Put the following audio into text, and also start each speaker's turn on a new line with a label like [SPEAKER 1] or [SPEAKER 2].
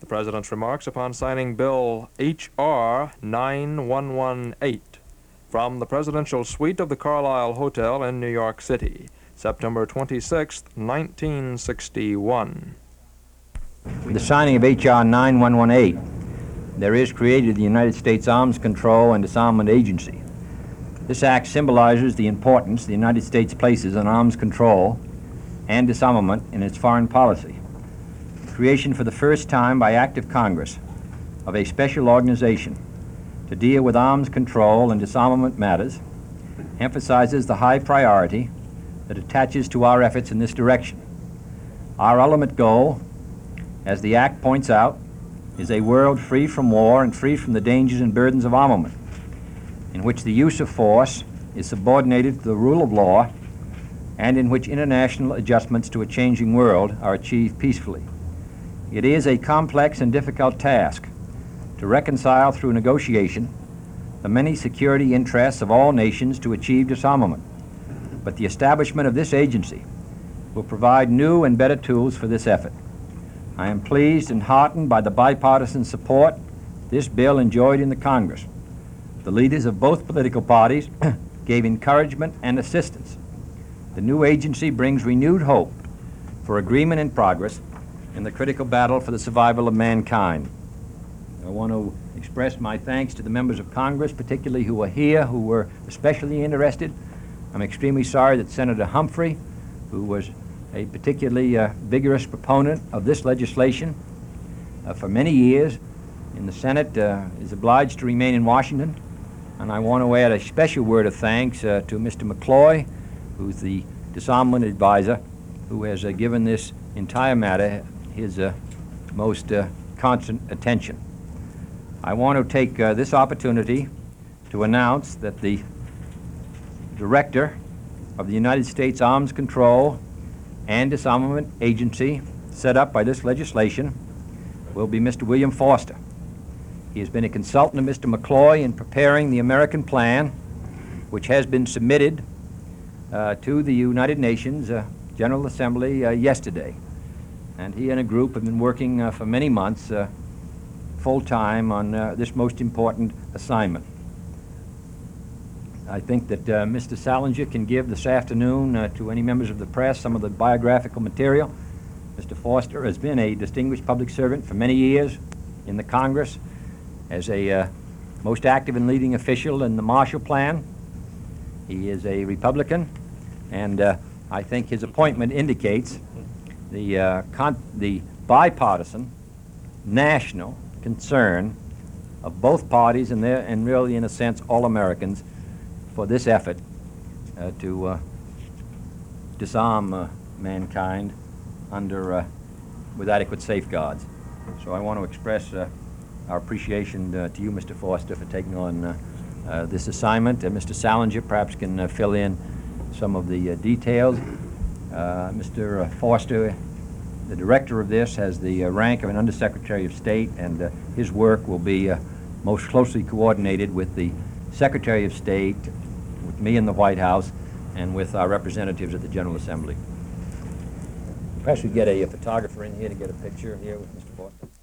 [SPEAKER 1] President's remarks upon signing Bill H.R. 9118 from the Presidential Suite of the Carlisle Hotel in New York City, September 26, 1961.
[SPEAKER 2] With the signing of H.R. 9118, there is created the United States Arms Control and Disarmament Agency. This act symbolizes the importance the United States places on arms control and disarmament in its foreign policy. The creation for the first time by act of Congress of a special organization to deal with arms control and disarmament matters emphasizes the high priority that attaches to our efforts in this direction. Our ultimate goal, as the Act points out, is a world free from war and free from the dangers and burdens of armament, in which the use of force is subordinated to the rule of law and in which international adjustments to a changing world are achieved peacefully. It is a complex and difficult task to reconcile through negotiation the many security interests of all nations to achieve disarmament. But the establishment of this agency will provide new and better tools for this effort. I am pleased and heartened by the bipartisan support this bill enjoyed in the Congress. The leaders of both political parties gave encouragement and assistance. The new agency brings renewed hope for agreement and progress in the critical battle for the survival of mankind. I want to express my thanks to the members of Congress, particularly who are here, who were especially interested. I'm extremely sorry that Senator Humphrey, who was a particularly vigorous proponent of this legislation for many years in the Senate, is obliged to remain in Washington. And I want to add a special word of thanks to Mr. McCloy, who's the disarmament advisor, who has given this entire matter his most constant attention. I want to take this opportunity to announce that the Director of the United States Arms Control and Disarmament Agency set up by this legislation will be Mr. William Foster. He has been a consultant of Mr. McCloy in preparing the American plan, which has been submitted to the United Nations General Assembly yesterday. And he and a group have been working for many months full-time on this most important assignment. I think that Mr. Salinger can give this afternoon to any members of the press some of the biographical material. Mr. Foster has been a distinguished public servant for many years in the Congress as a most active and leading official in the Marshall Plan. He is a Republican, and I think his appointment indicates the bipartisan national concern of both parties and really, in a sense, all Americans for this effort to disarm mankind with adequate safeguards. So I want to express our appreciation to you, Mr. Foster, for taking on this assignment. Mr. Salinger perhaps can fill in some of the details. Mr. Foster, the director of this, has the rank of an Undersecretary of State, and his work will be most closely coordinated with the Secretary of State, with me in the White House, and with our representatives at the General Assembly. Perhaps we get a photographer in here to get a picture here with Mr. Foster.